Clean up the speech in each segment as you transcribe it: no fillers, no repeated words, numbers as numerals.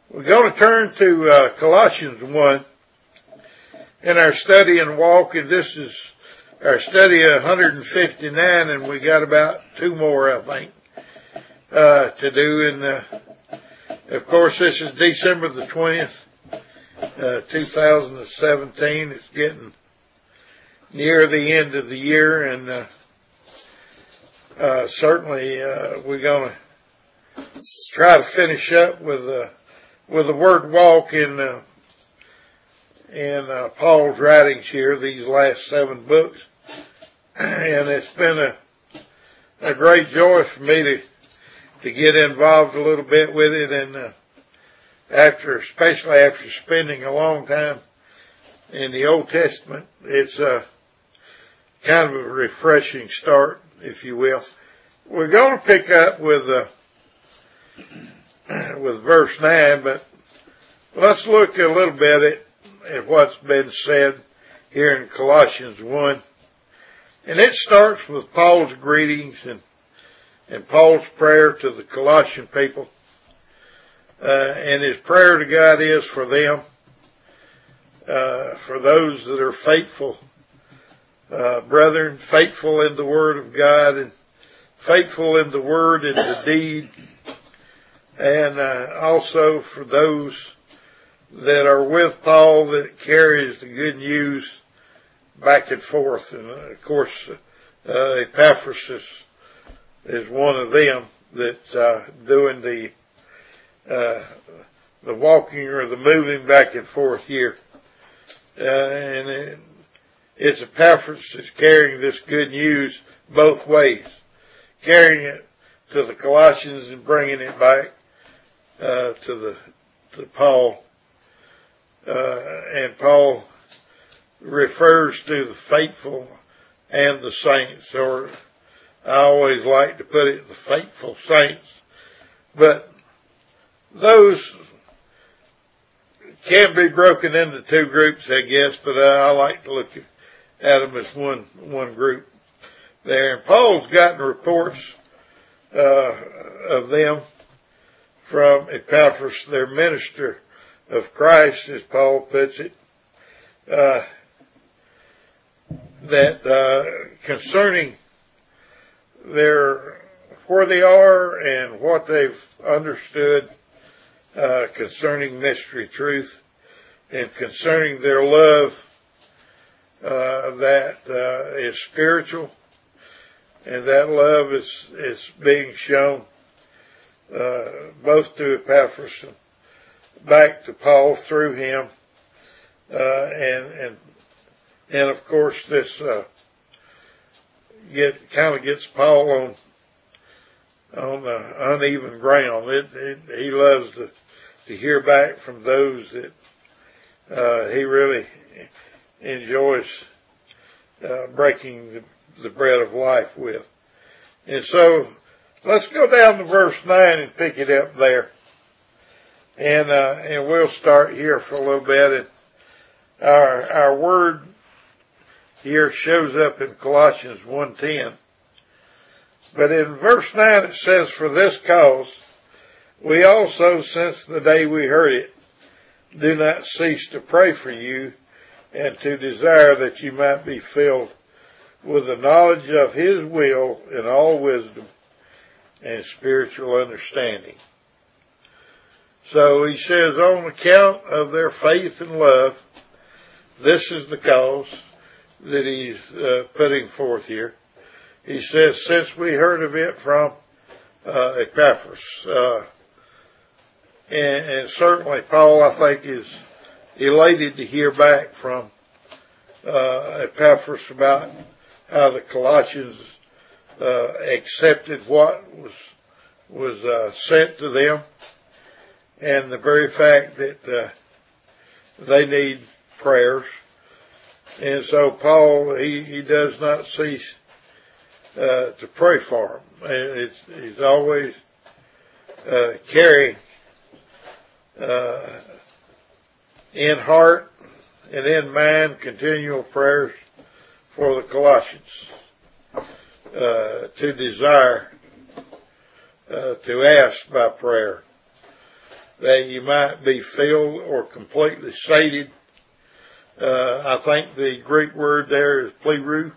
We're going to turn to Colossians 1 in our study and walk, and this is our study 159, and we got about two more, I think, to do. And of course, this is December the 20th, 2017. It's getting near the end of the year, and certainly we're going to try to finish up with the word walk in Paul's writings here, these last 7 books. And it's been a great joy for me to get involved a little bit with it, and especially after spending a long time in the Old Testament, it's kind of a refreshing start, if you will. We're going to pick up with verse 9, but let's look a little bit at what's been said here in Colossians 1. And it starts with Paul's greetings and Paul's prayer to the Colossian people. And his prayer to God is for them, for those that are faithful, brethren, faithful in the Word of God and faithful in the Word and the deed, and also for those that are with Paul that carries the good news back and forth. And of course, Epaphras is one of them that's doing the walking or the moving back and forth here. And it's Epaphras that's carrying this good news both ways, carrying it to the Colossians and bringing it back to Paul. And Paul refers to the faithful and the saints, or I always like to put it, the faithful saints. But those can be broken into 2 groups, I guess, but I like to look at them as one group there. And Paul's gotten reports of them from Epaphras, their minister of Christ, as Paul puts it, that concerning where they are and what they've understood concerning mystery truth, and concerning their love that is spiritual, and that love is being shown both to Epaphras and back to Paul through him, and of course this kind of gets Paul on uneven ground. He loves to hear back from those that he really enjoys breaking the bread of life with. And so let's go down to verse 9 and pick it up there. And we'll start here for a little bit. And our word here shows up in Colossians 1:10. But in verse 9 it says, "For this cause we also, since the day we heard it, do not cease to pray for you and to desire that you might be filled with the knowledge of His will in all wisdom and spiritual understanding." So he says, on account of their faith and love, this is the cause that he's putting forth here. He says, since we heard of it from Epaphras. And certainly Paul, I think, is elated to hear back from Epaphras about how the Colossians accepted what was sent to them, and the very fact that they need prayers. And so Paul, he does not cease to pray for them. He's always carrying in heart and in mind continual prayers for the Colossians, to desire, to ask by prayer. that you might be filled or completely sated. I think the Greek word there is pleroo.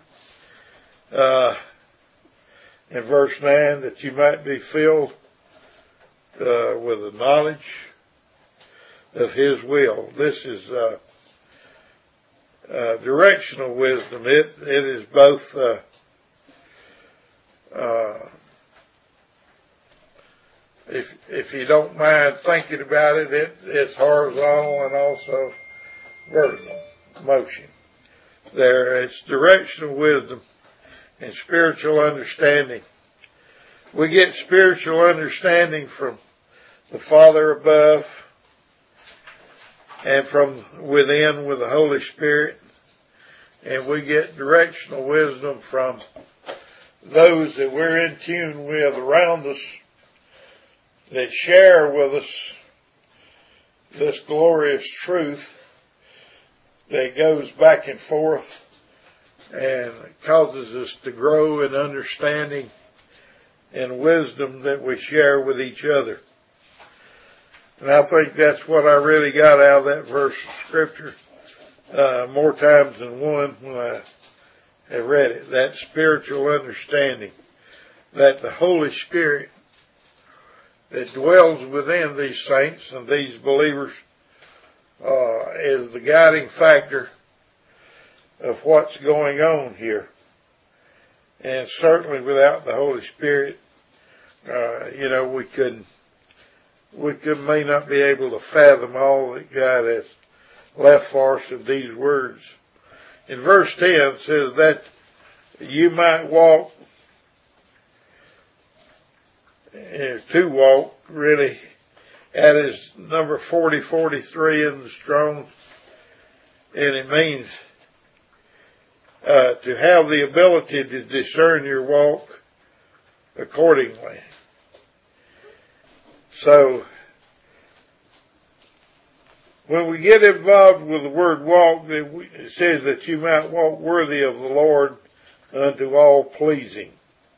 In verse 9, that you might be filled with the knowledge of His will. This is directional wisdom. It is both if you don't mind thinking about it, it's horizontal and also vertical motion. There, it's directional wisdom and spiritual understanding. We get spiritual understanding from the Father above and from within with the Holy Spirit. And we get directional wisdom from those that we're in tune with around us that share with us this glorious truth that goes back and forth and causes us to grow in understanding and wisdom that we share with each other. And I think that's what I really got out of that verse of Scripture more times than one when I have read it. That spiritual understanding that the Holy Spirit that dwells within these saints and these believers is the guiding factor of what's going on here. And certainly without the Holy Spirit, we may not be able to fathom all that God has left for us in these words. In verse 10 it says that you might walk, to walk really, that is number 4043 in the Strong's, and it means to have the ability to discern your walk accordingly. So, when we get involved with the word walk, it says that you might walk worthy of the Lord unto all pleasing.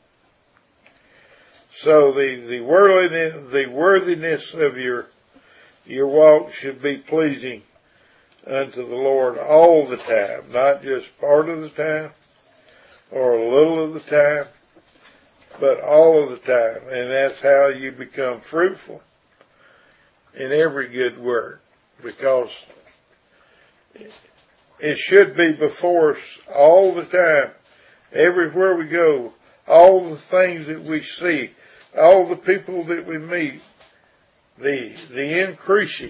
So the worthiness of your walk should be pleasing unto the Lord all the time, not just part of the time or a little of the time, but all of the time. And that's how you become fruitful in every good work, because it should be before us all the time, everywhere we go, all the things that we see, all the people that we meet, the increasing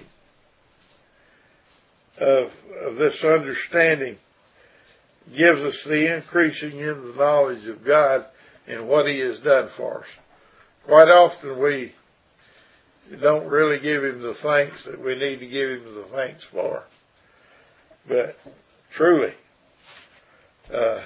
of this understanding gives us the increasing in the knowledge of God and what He has done for us. Quite often we don't really give Him the thanks that we need to give Him the thanks for. But truly, that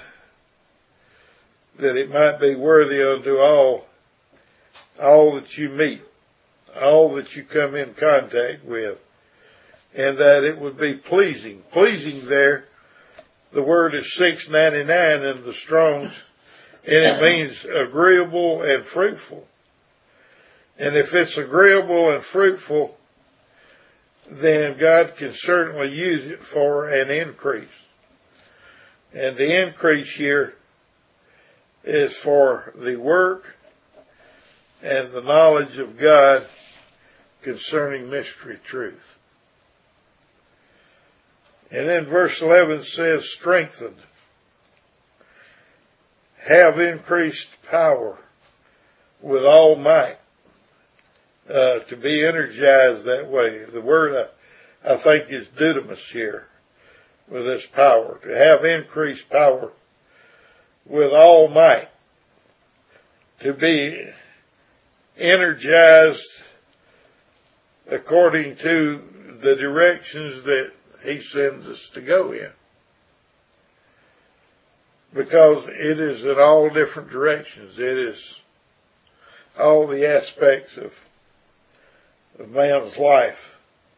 it might be worthy unto all that you meet, all that you come in contact with, and that it would be pleasing. Pleasing there, the word is 699 in the Strong's, and it means agreeable and fruitful. And if it's agreeable and fruitful, then God can certainly use it for an increase. And the increase here is for the work and the knowledge of God concerning mystery truth. And then verse 11 says, strengthened, have increased power with all might, to be energized that way. The word I think is dunamis here, with this power, to have increased power with all might, to be energized according to the directions that He sends us to go in. Because it is in all different directions. It is all the aspects of man's life.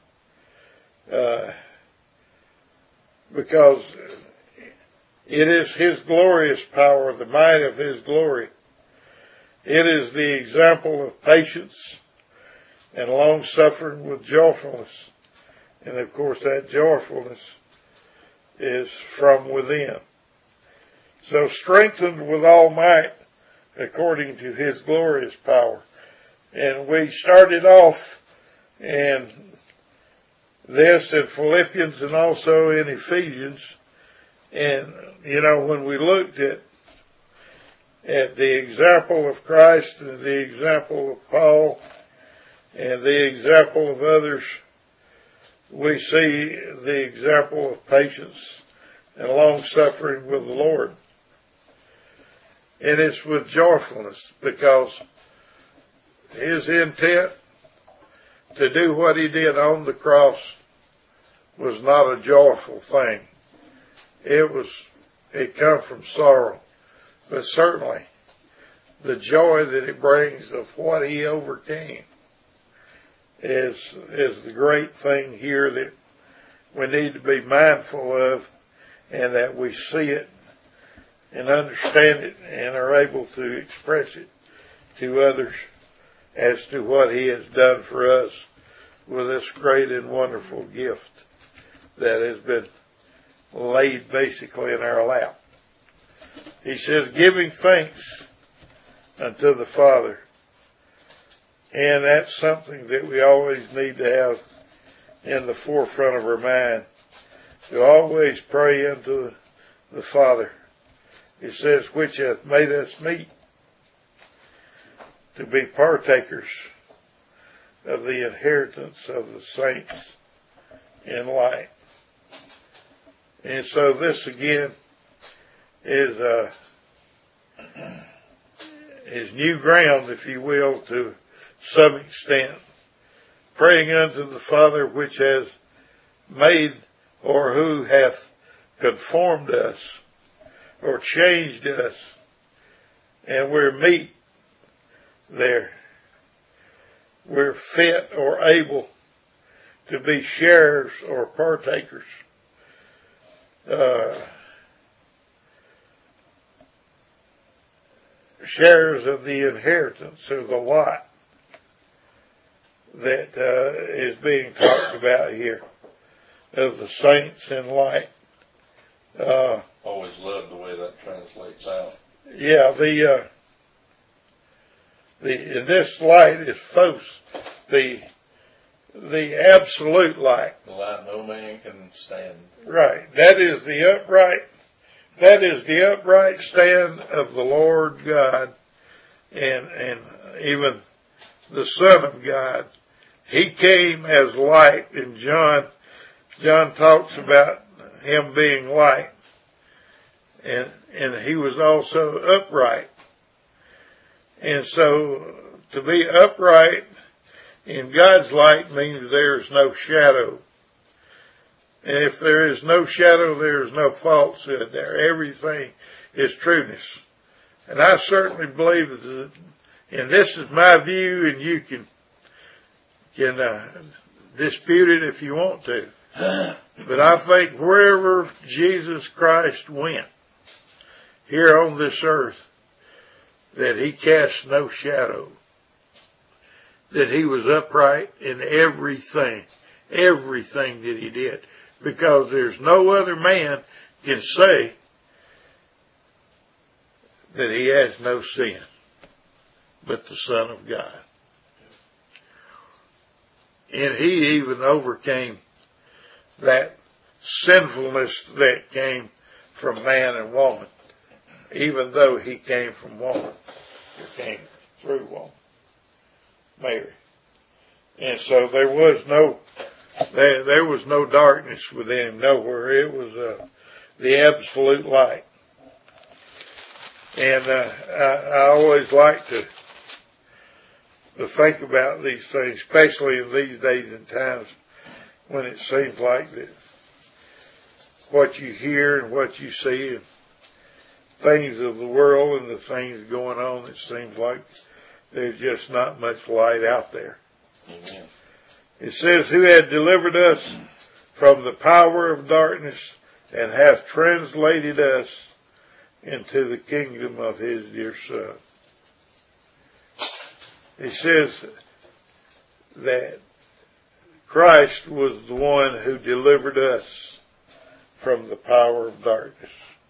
Because it is His glorious power, the might of His glory. It is the example of patience. and long suffering with joyfulness. And of course that joyfulness is from within. So strengthened with all might according to his glorious power. And we started off in this in Philippians and also in Ephesians. And, when we looked at the example of Christ and the example of Paul and the example of others, we see the example of patience and long suffering with the Lord. And it's with joyfulness, because his intent to do what he did on the cross was not a joyful thing. It come from sorrow. But certainly the joy that it brings of what he overcame is the great thing here that we need to be mindful of, and that we see it and understand it and are able to express it to others as to what he has done for us with this great and wonderful gift that has been laid basically in our lap. He says, giving thanks unto the Father. And that's something that we always need to have in the forefront of our mind, to always pray unto the Father. It says, which hath made us meet to be partakers of the inheritance of the saints in light. And so this again is new ground, if you will, to some extent. Praying unto the Father which has made, or who hath conformed us or changed us, and we're meet there. We're fit or able to be sharers or partakers. Sharers of the inheritance, or the lot that is being talked about here, of the saints in light. Always love the way that translates out. Yeah, in this light is Phos, the absolute light. The light no man can stand. Right. That is the upright stand of the Lord God, and even the Son of God. He came as light, and John talks about him being light, and he was also upright. And so to be upright in God's light means there's no shadow. And if there is no shadow, there is no falsehood there. Everything is trueness. And I certainly believe that, and this is my view, and you can dispute it if you want to. But I think wherever Jesus Christ went here on this earth, that he cast no shadow, that he was upright in everything that he did. Because there's no other man can say that he has no sin but the Son of God. And he even overcame that sinfulness that came from man and woman, even though he came from woman, or came through woman, Mary. And so there was no darkness within him, nowhere. It was the absolute light. And I always like to think about these things, especially in these days and times when it seems like that what you hear and what you see and things of the world and the things going on, it seems like there's just not much light out there. Amen. It says, who had delivered us from the power of darkness and hath translated us into the kingdom of his dear Son. He says, that Christ was the one who delivered us from the power of darkness.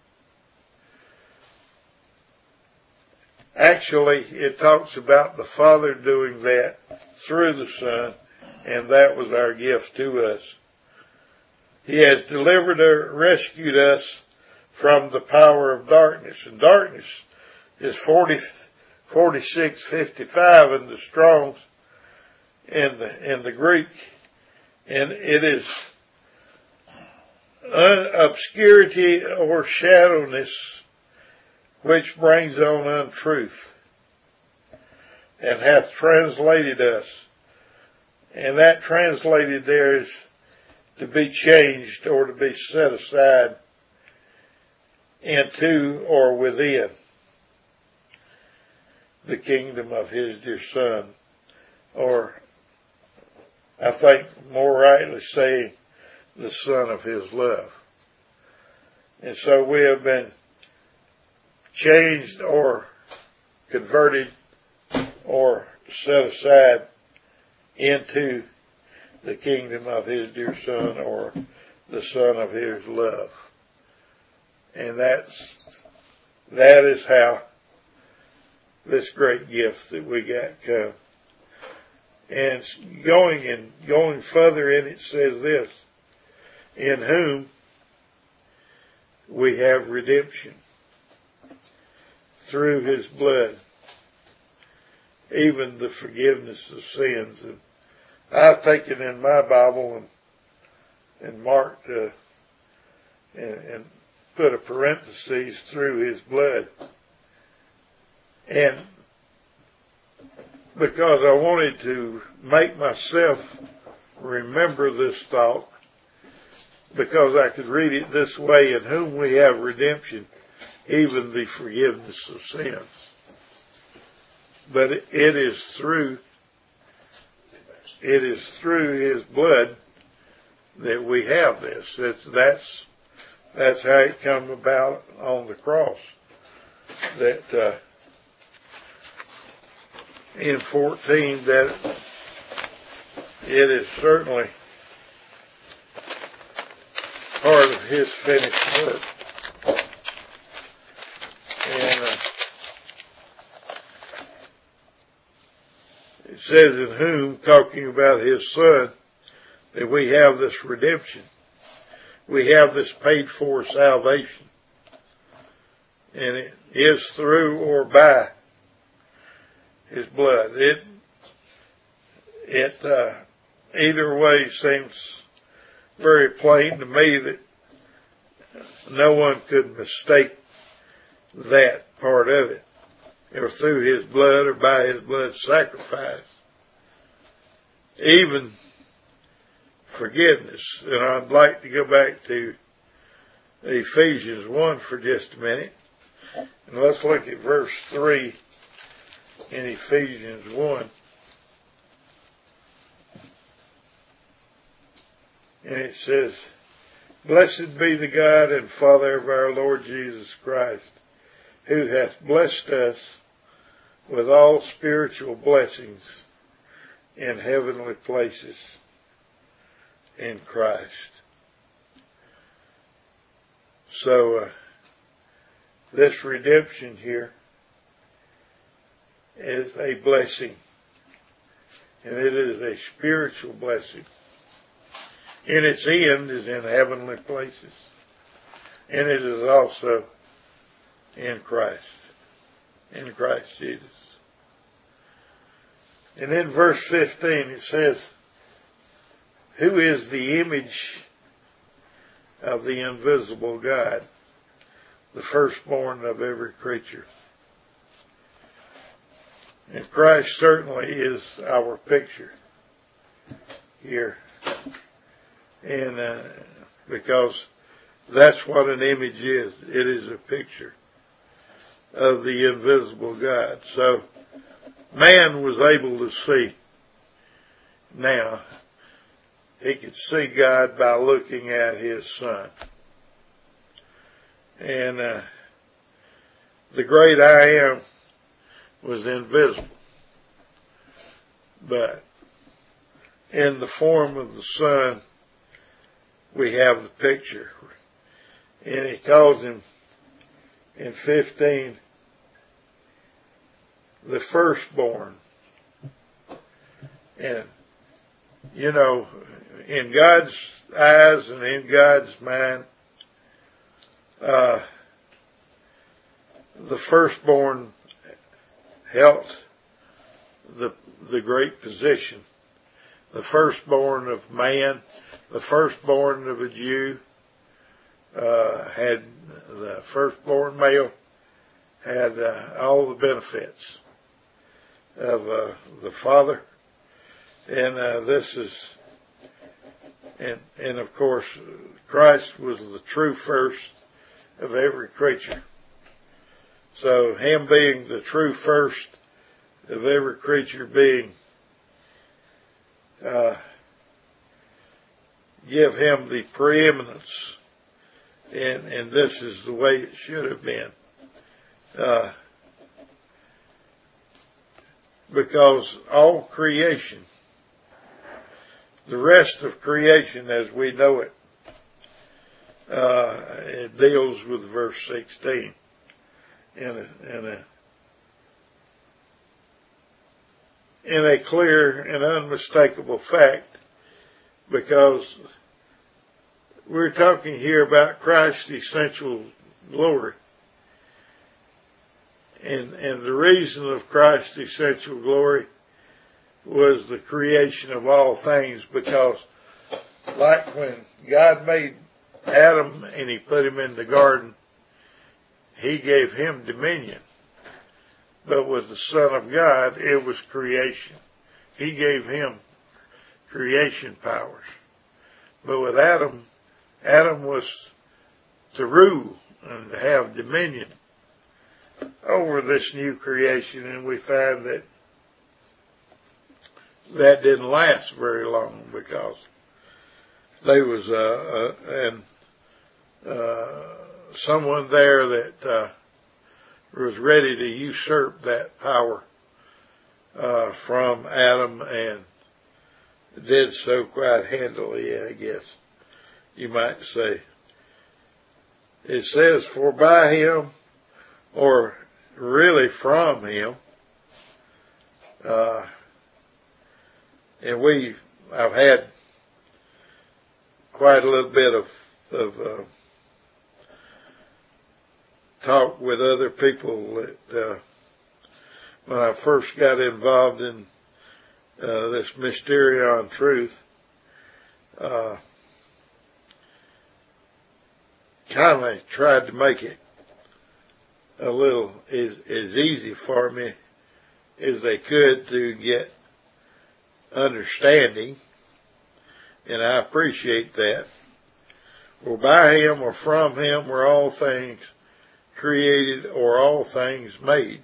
Actually, it talks about the Father doing that through the Son, and that was our gift to us. He has delivered or rescued us from the power of darkness. And darkness is 46:55 in the Strong's, in the Greek, and it is obscurity or shadowness which brings on untruth, and hath translated us. And that translated there is to be changed or to be set aside into or within the kingdom of his dear Son, or I think more rightly saying the Son of his love. And so we have been changed or converted or set aside into the kingdom of his dear Son, or the Son of his love. And that is how this great gift that we got come. And going further in, it says this: in whom we have redemption through his blood, even the forgiveness of sins. And I've taken in my Bible and marked and put a parenthesis through his blood. And because I wanted to make myself remember this thought, because I could read it this way: in whom we have redemption, even the forgiveness of sins. But it is through his blood that we have this. That's how it come about on the cross. That in 14, that it is certainly part of his finished work. And it says in whom, talking about his Son, that we have this redemption. We have this paid for salvation. And it is through or by his blood. It either way seems very plain to me that no one could mistake that part of it, or through his blood or by his blood sacrifice. Even forgiveness. And I'd like to go back to Ephesians 1 for just a minute. And let's look at verse 3 in Ephesians 1. And it says, "Blessed be the God and Father of our Lord Jesus Christ, who hath blessed us with all spiritual blessings in heavenly places in Christ." So, this redemption here is a blessing, and it is a spiritual blessing. And its end is in heavenly places, and it is also in Christ Jesus. And in verse 15 it says, "Who is the image of the invisible God, the firstborn of every creature." And Christ certainly is our picture here. And because that's what an image is. It is a picture of the invisible God. So man was able to see. Now, he could see God by looking at his Son. And the great I Am was invisible. But in the form of the Son, we have the picture. And he calls him in 15 the firstborn. And, you know, in God's eyes and in God's mind, the firstborn held the great position. The firstborn of man, the firstborn of a Jew, had the firstborn male had all the benefits of the father, and this is, and of course, Christ was the true first of every creature. So him being the true first of every creature being, give him the preeminence, and this is the way it should have been. Because all creation, the rest of creation as we know it, it deals with verse 16 in a clear and unmistakable fact, because we're talking here about Christ's essential glory. And the reason of Christ's essential glory was the creation of all things, because like when God made Adam and he put him in the garden, he gave him dominion. But with the Son of God, it was creation. He gave him creation powers. But with Adam was to rule and to have dominion over this new creation, and we find that didn't last very long, because there was someone there that was ready to usurp that power from Adam, and did so quite handily, I guess you might say. It says, for by him, or really from him, and I've had quite a little bit of talk with other people that when I first got involved in this Mysterion truth, kind of tried to make it a little as easy for me as they could to get understanding, and I appreciate that. For by him or from him were all things created, or all things made.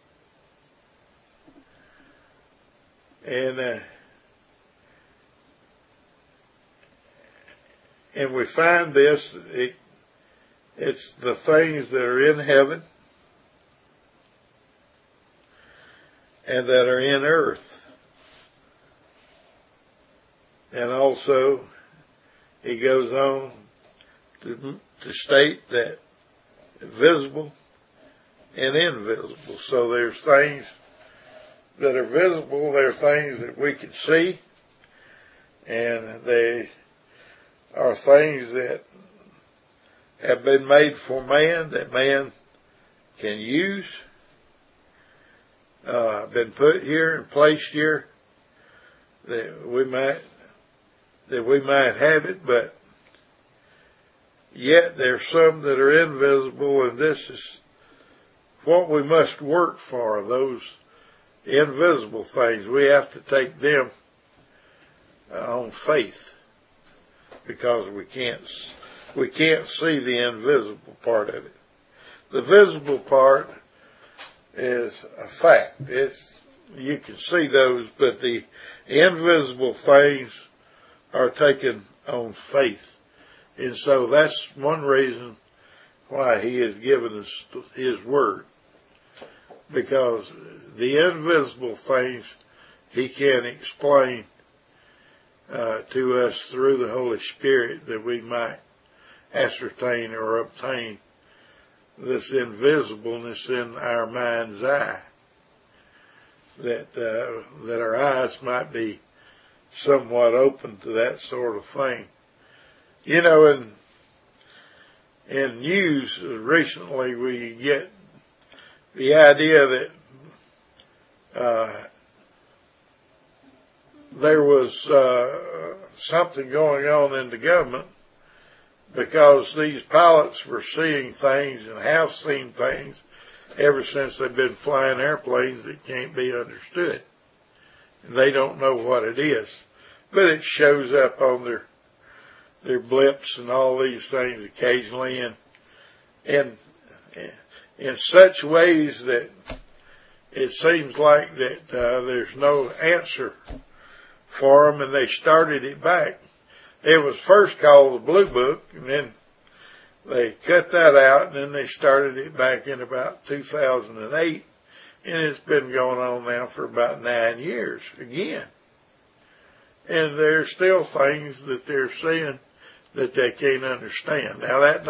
And we find this, it's the things that are in heaven and that are in earth. And also, he goes on to state that visible and invisible. So there's things that are visible, there are things that we can see, and they are things that have been made for man, that man can use, been put here and placed here, that we might have it, but yet there's some that are invisible, and this is what we must work for, those invisible things. We have to take them on faith, because we can't see the invisible part of it. The visible part is a fact. You can see those, but the invisible things are taken on faith. And so that's one reason why he has given us his word, because the invisible things he can't explain to us through the Holy Spirit, that we might ascertain or obtain this invisibleness in our mind's eye, that our eyes might be somewhat open to that sort of thing. You know, in news recently, we get the idea that there was something going on in the government, because these pilots were seeing things and have seen things ever since they've been flying airplanes that can't be understood. And they don't know what it is. But it shows up on their blips and all these things occasionally, and in such ways that it seems like that there's no answer for them, and they started it back. It was first called the Blue Book, and then they cut that out, and then they started it back in about 2008, and it's been going on now for about 9 years again. And there's still things that they're seeing that they can't understand. Now that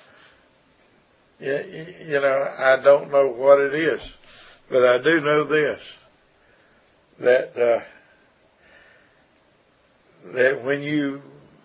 I don't know what it is, but I do know this, that when you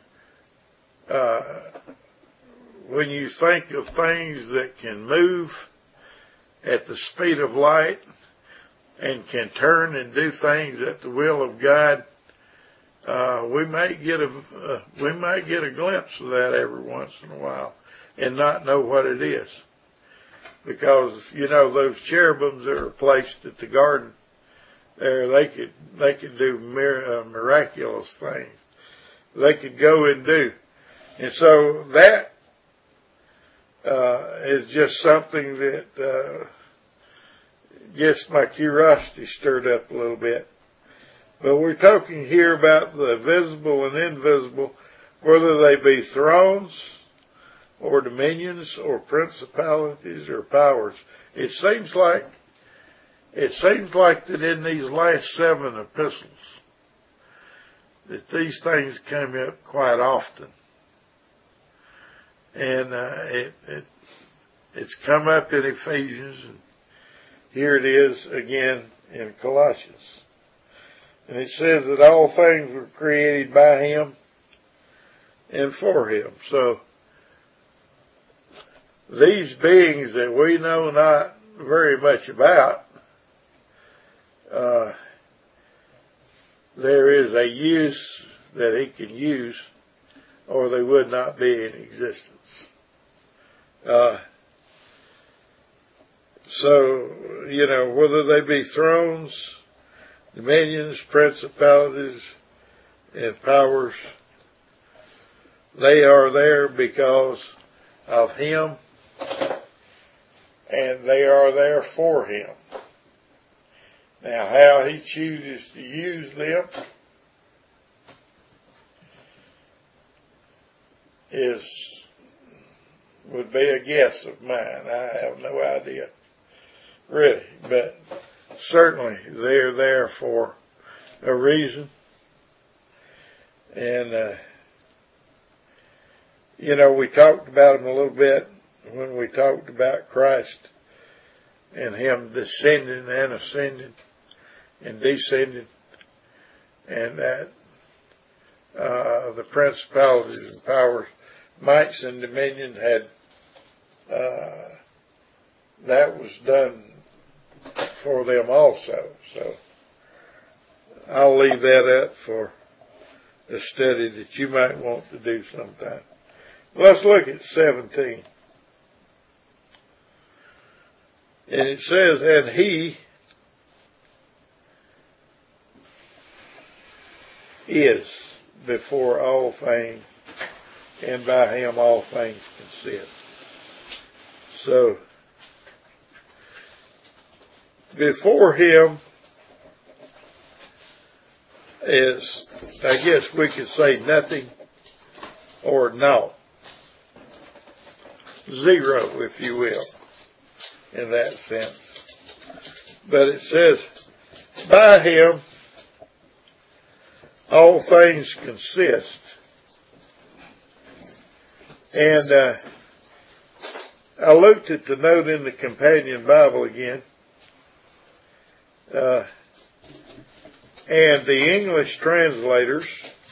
think of things that can move at the speed of light and can turn and do things at the will of God, we might get a glimpse of that every once in a while and not know what it is. Because, those cherubims that are placed at the garden there, they could do miraculous things. They could go and do. And so that is just something that gets my curiosity stirred up a little bit. But we're talking here about the visible and invisible, whether they be thrones or dominions or principalities or powers. It seems like that in these last 7 epistles, that these things come up quite often. And it's come up in Ephesians, and here it is again in Colossians. And it says that all things were created by Him and for Him. So these beings that we know not very much about, there is a use that He can use, or they would not be in existence. So, whether they be thrones, dominions, principalities, and powers, they are there because of Him, and they are there for Him. Now, how He chooses to use them would be a guess of mine. I have no idea, really, but certainly they're there for a reason. And, we talked about them a little bit when we talked about Christ and Him descending and ascending and descending, and that the principalities and powers, mights and dominions had, that was done for them also. So I'll leave that up for a study that you might want to do sometime. Let's look at 17. And it says, and He is before all things, and by Him all things consist. So, before Him is, I guess we could say, nothing or naught. Zero, if you will, in that sense. But it says, by Him all things consist. And I looked at the note in the Companion Bible again. And the English translators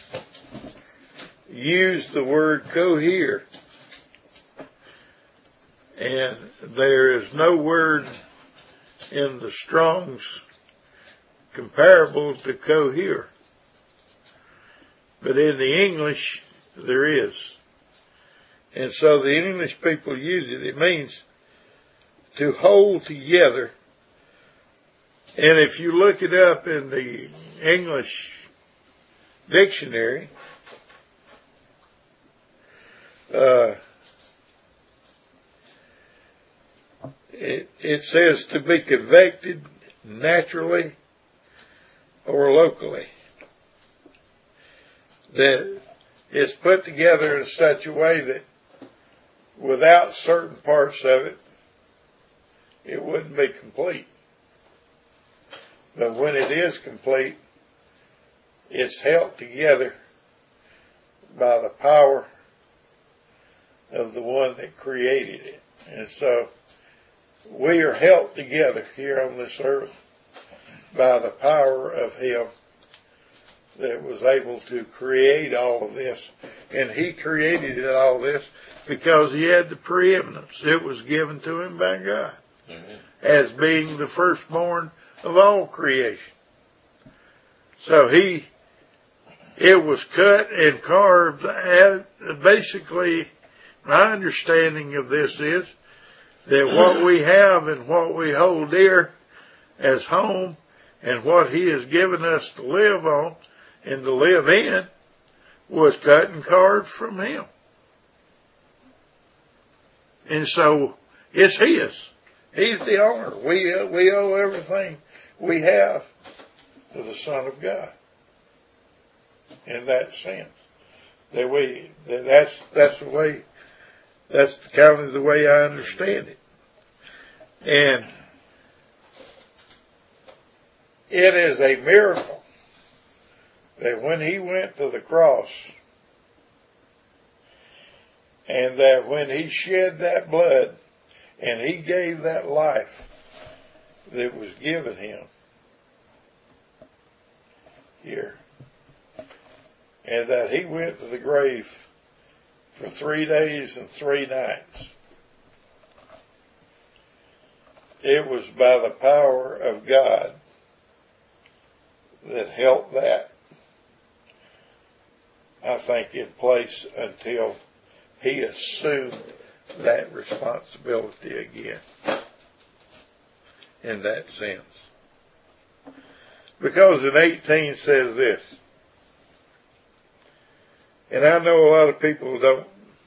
use the word cohere. And there is no word in the Strong's comparable to cohere. But in the English, there is. And so the English people use it. It means to hold together. And if you look it up in the English dictionary, it says to be convected naturally or locally. That it's put together in such a way that without certain parts of it, it wouldn't be complete. But when it is complete, it's held together by the power of the one that created it. And so we are held together here on this earth by the power of Him that was able to create all of this. And He created all this because He had the preeminence. It was given to Him by God. Amen. As being the firstborn of all creation. So it was cut and carved. Basically, my understanding of this is that what we have and what we hold dear as home and what He has given us to live on and to live in was cut and carved from Him. And so it's His. He's the owner. We owe everything we have to the Son of God. In that sense. That's kind of the way I understand it. And it is a miracle that when He went to the cross and that when He shed that blood and He gave that life that was given Him here, and that He went to the grave for 3 days and 3 nights. It was by the power of God that held that, I think, in place until He assumed that responsibility again. In that sense. Because in 18 says this, and I know a lot of people don't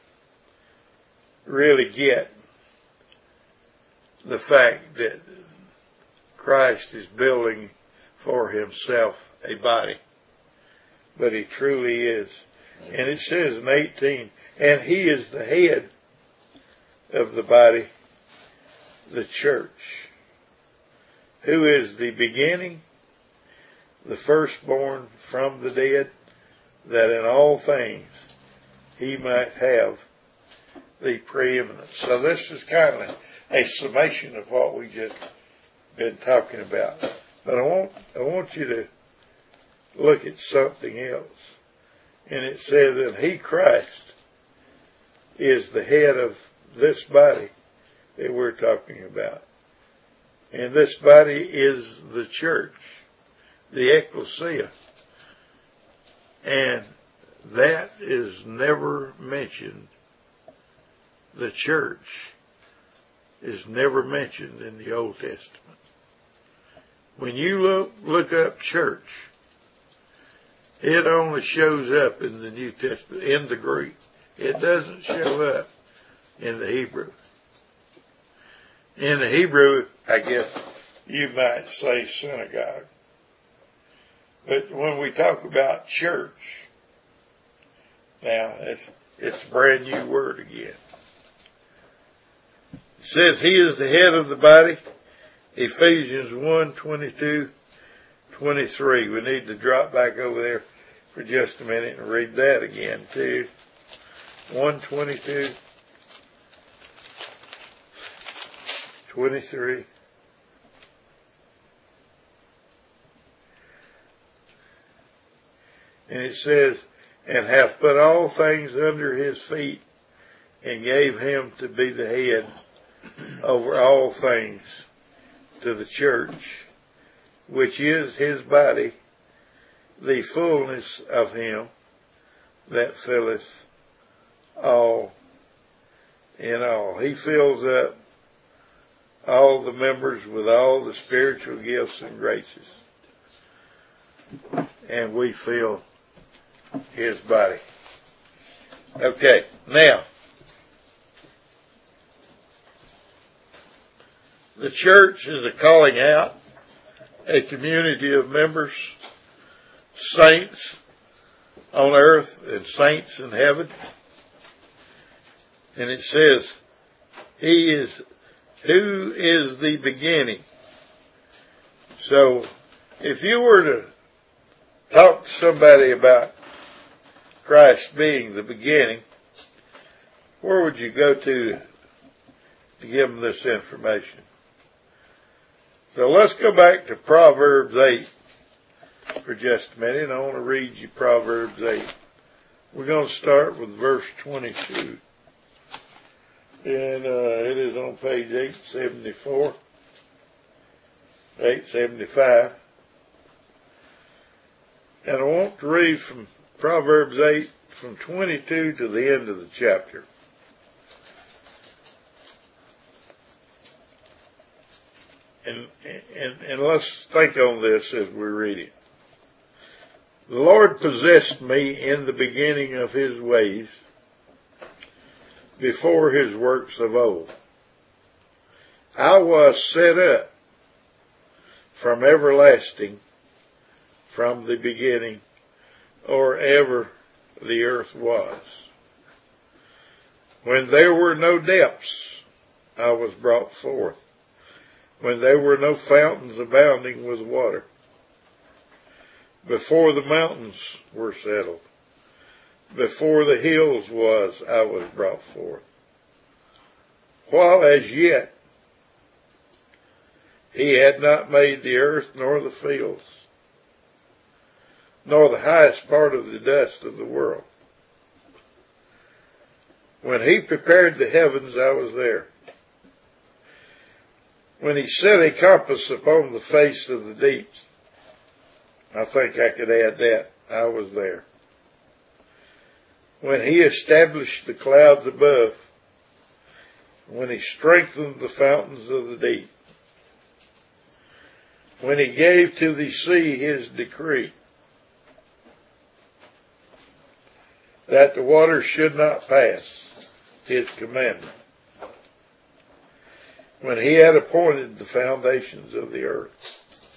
really get the fact that Christ is building for Himself a body. But He truly is. And it says in 18, and He is the head of the body, the church, who is the beginning, the firstborn from the dead, that in all things He might have the preeminence. So this is kind of a summation of what we just been talking about. But I want you to look at something else. And it says that He, Christ, is the head of this body that we're talking about. And this body is the church, the ecclesia. And that is never mentioned. The church is never mentioned in the Old Testament. When you look up church, it only shows up in the New Testament, in the Greek. It doesn't show up in the Hebrew. In the Hebrew, I guess you might say synagogue. But when we talk about church, now it's a brand new word again. It says He is the head of the body. Ephesians 1:22-23. We need to drop back over there for just a minute and read that again too. 1:22, 23. And it says, and hath put all things under his feet, and gave him to be the head over all things to the church, which is his body, the fullness of him that filleth all in all. He fills up all the members with all the spiritual gifts and graces, and we fill his body. Okay, now, the church is a calling out, a community of members, saints on earth and saints in heaven. And it says, who is the beginning. So, if you were to talk to somebody about Christ being the beginning, where would you go to give them this information? So let's go back to Proverbs 8 for just a minute. I want to read you Proverbs 8. We're going to start with verse 22. And it is on page 874, 875. And I want to read from Proverbs 8 from 22 to the end of the chapter. And let's think on this as we read it. The Lord possessed me in the beginning of his ways, before his works of old. I was set up from everlasting, from the beginning, or ever the earth was. When there were no depths, I was brought forth. When there were no fountains abounding with water. Before the mountains were settled. Before the hills was, I was brought forth. While as yet he had not made the earth nor the fields, nor the highest part of the dust of the world. When he prepared the heavens, I was there. When he set a compass upon the face of the deeps, I think I could add that, I was there. When he established the clouds above, when he strengthened the fountains of the deep, when he gave to the sea his decree, that the waters should not pass his commandment, when he had appointed the foundations of the earth.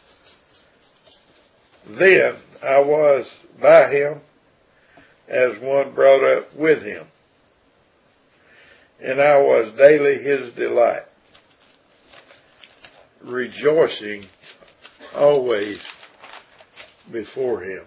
Then I was by him as one brought up with him, and I was daily his delight, rejoicing always before him,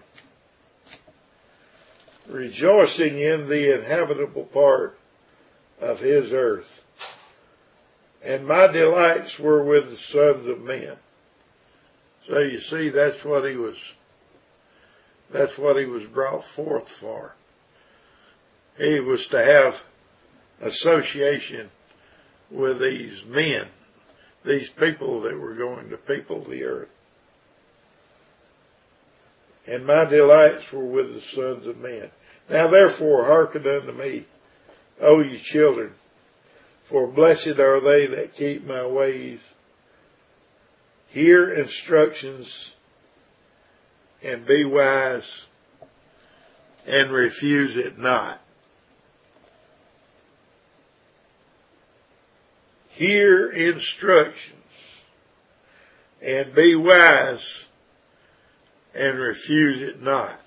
rejoicing in the inhabitable part of his earth. And my delights were with the sons of men. So you see, that's what he was brought forth for. He was to have association with these men, these people that were going to people the earth. And my delights were with the sons of men. Now therefore hearken unto me, O ye children, for blessed are they that keep my ways. Hear instructions and be wise, and refuse it not. Hear instructions and be wise, and refuse it not.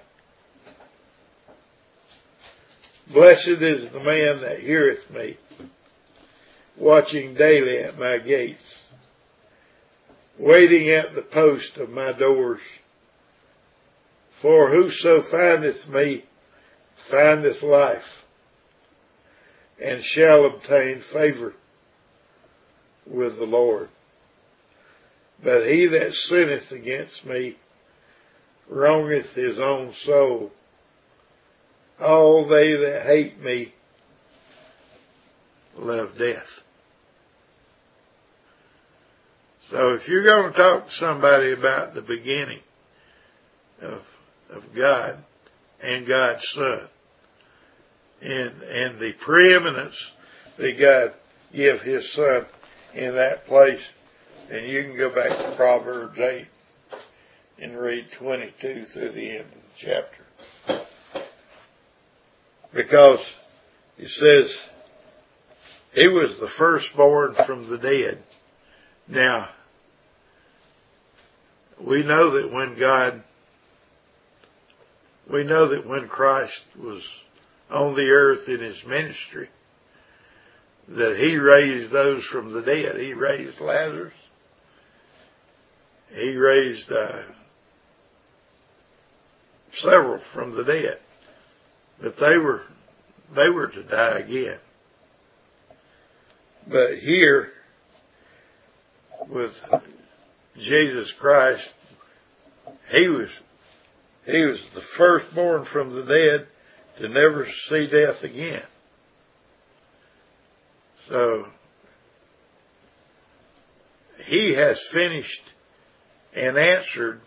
Blessed is the man that heareth me, watching daily at my gates, waiting at the post of my doors, For whoso findeth me findeth life, and shall obtain favor with the Lord. But he that sinneth against me wrongeth his own soul. All they that hate me love death. So if you're going to talk to somebody about the beginning of God and God's Son, and the preeminence that God give his Son in that place, then you can go back to Proverbs 8 and read 22 through the end of the chapter. Because it says he was the firstborn from the dead. Now, we know that when Christ was on the earth in his ministry, that he raised those from the dead. He raised Lazarus. He raised several from the dead. But they were to die again. But here, with Jesus Christ, he was the firstborn from the dead to never see death again. So, he has finished and answered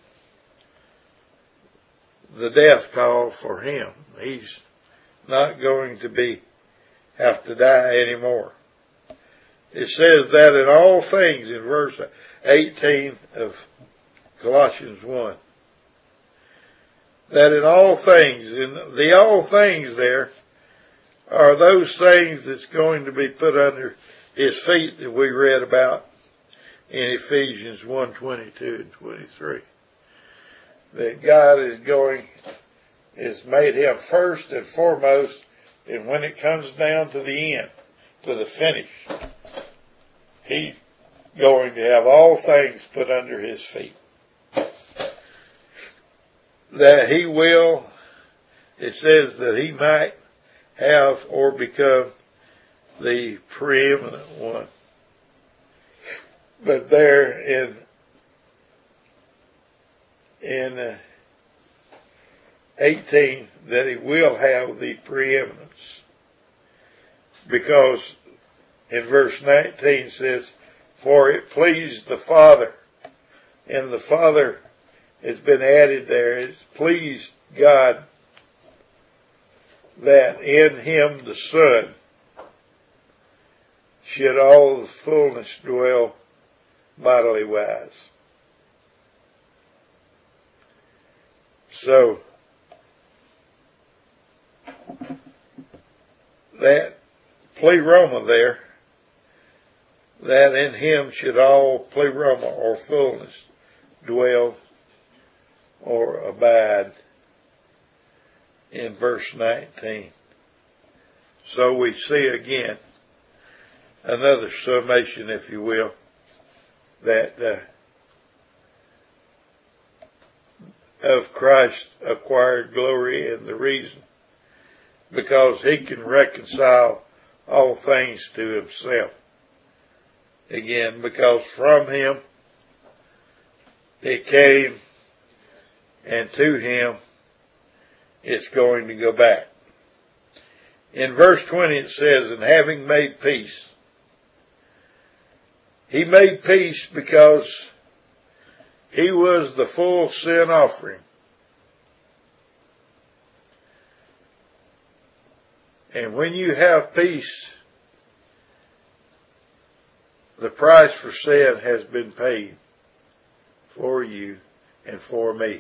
the death call for him. He's not going to have to die anymore. It says that in all things in verse 18 of Colossians 1. That in all things, in the all things there, are those things that's going to be put under his feet that we read about in Ephesians 1:22 and 23. That God has made him first and foremost, and when it comes down to the end, to the finish, he's going to have all things put under his feet. That he will, it says that he might have or become the preeminent one. But there in 18, that he will have the preeminence. Because in verse 19 says, for it pleased the Father, and the Father has been added there. It's pleased God that in him the Son should all the fullness dwell bodily wise. So, that pleroma there, that in him should all pleroma or fullness dwell or abide in verse 19. So we see again another summation, if you will, that of Christ's acquired glory, and the reason because he can reconcile all things to himself. Again, because from him it came, and to him it's going to go back. In verse 20 it says, and having made peace. He made peace because he was the full sin offering. And when you have peace, the price for sin has been paid for you and for me.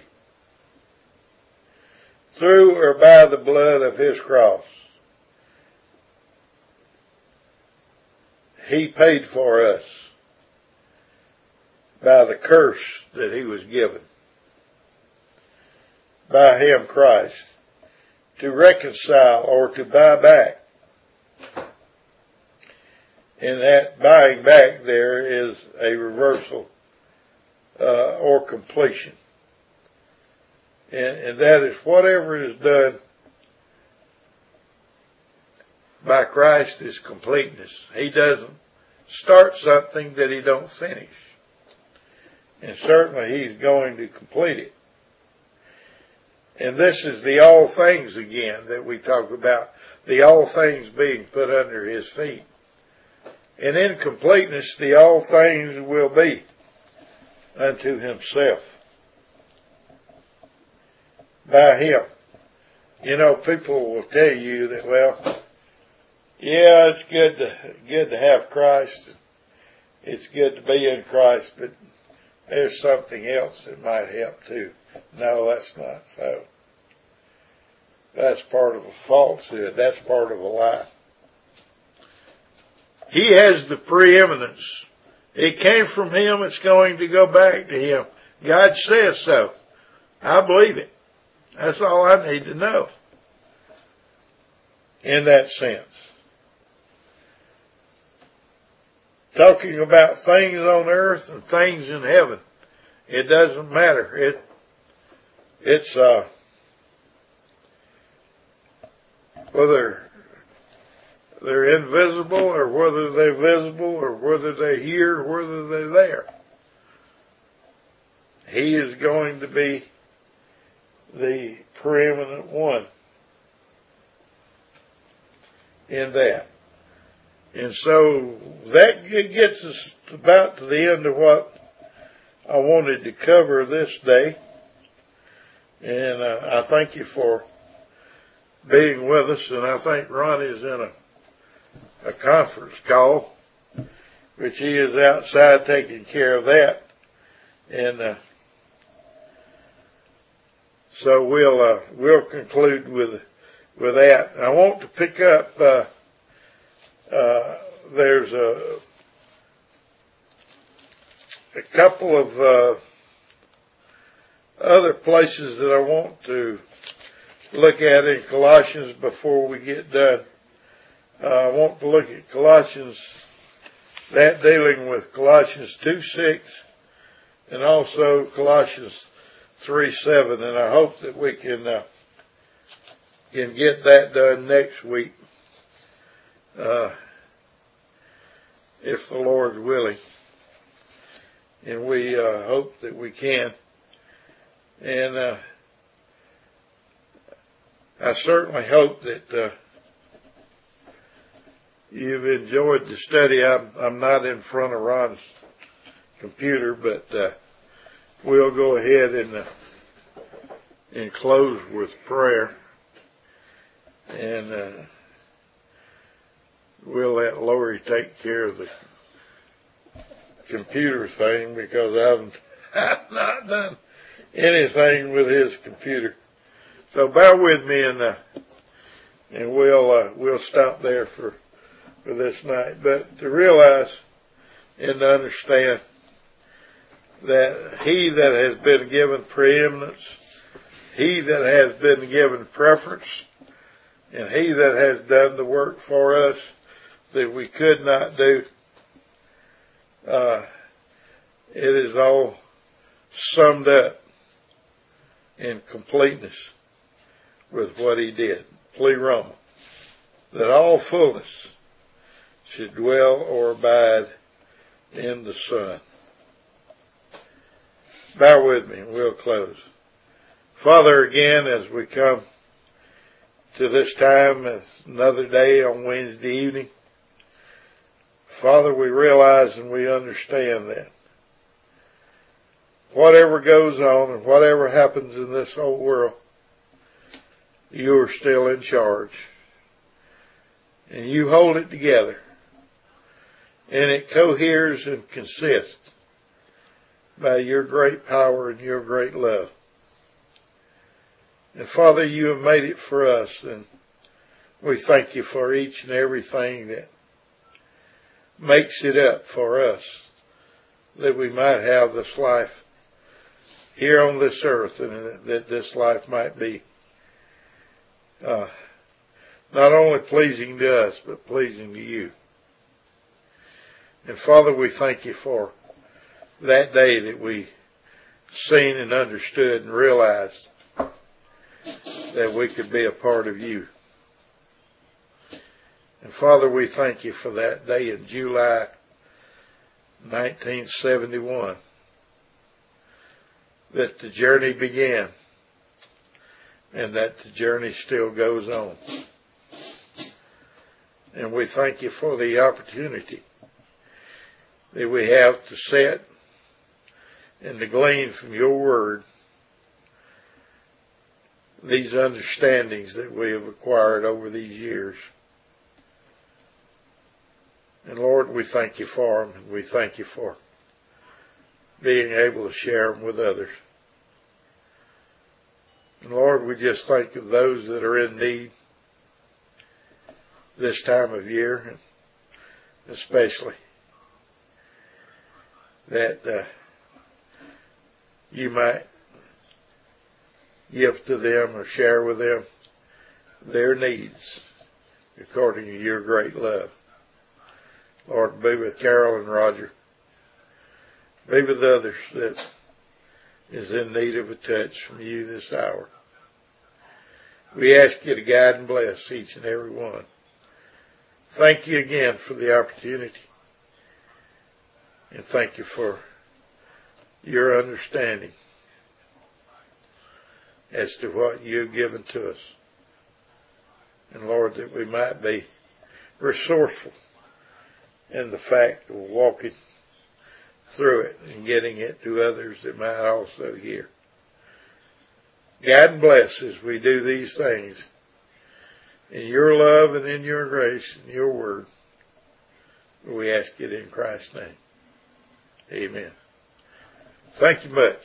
Through or by the blood of his cross. He paid for us by the curse that he was given. By him, Christ. To reconcile or to buy back. And that buying back there is a reversal or completion. And that is whatever is done by Christ is completeness. He doesn't start something that he don't finish. And certainly he's going to complete it. And this is the all things again that we talk about, the all things being put under his feet. And in completeness, the all things will be unto himself. By him. You know, people will tell you that, well, yeah, it's good to have Christ. It's good to be in Christ, but there's something else that might help too. No, that's not so. That's part of a falsehood. That's part of a lie. He has the preeminence. It came from him. It's going to go back to him. God says so. I believe it. That's all I need to know. In that sense. Talking about things on earth and things in heaven. It doesn't matter. It's whether they're invisible or whether they're visible or whether they're here or whether they're there. He is going to be the preeminent one in that. And so that gets us about to the end of what I wanted to cover this day. And I thank you for being with us. And I think Ronnie's in a conference call, which he is outside taking care of that. And so we'll conclude with that. I want to pick up. There's a couple of other places that I want to look at in Colossians before we get done. I want to look at Colossians, that dealing with Colossians 2:6 and also Colossians 3:7, and I hope that we can get that done next week, if the Lord's willing. And we hope that we can. And I certainly hope that you've enjoyed the study. I'm not in front of Ron's computer, but we'll go ahead and close with prayer. And we'll let Lori take care of the computer thing, because I've not done anything with his computer. So bear with me, and we'll stop there for this night. But to realize and to understand that he that has been given preeminence, he that has been given preference, and he that has done the work for us that we could not do, it is all summed up in completeness with what he did. Pleroma. That all fullness should dwell or abide in the Son. Bear with me and we'll close. Father, again, as we come to this time, another day on Wednesday evening, Father, we realize and we understand that whatever goes on and whatever happens in this whole world, you are still in charge. And you hold it together. And it coheres and consists by your great power and your great love. And Father, you have made it for us, and we thank you for each and everything that makes it up for us, that we might have this life here on this earth, and that this life might be not only pleasing to us, but pleasing to you. And Father, we thank you for that day that we seen and understood and realized that we could be a part of you. And Father, we thank you for that day in July 1971 that the journey began and that the journey still goes on. And we thank you for the opportunity that we have to sit and to glean from your word these understandings that we have acquired over these years. And Lord, we thank you for them, and we thank you for being able to share them with others. And Lord, we just think of those that are in need this time of year, especially, that you might give to them or share with them their needs according to your great love. Lord, be with Carol and Roger. Be with others that is in need of a touch from you this hour. We ask you to guide and bless each and every one. Thank you again for the opportunity. And thank you for your understanding as to what you've given to us. And Lord, that we might be resourceful in the fact of walking through it and getting it to others that might also hear. Guide and bless as we do these things in your love and in your grace and your word. We ask it in Christ's name. Amen. Thank you much.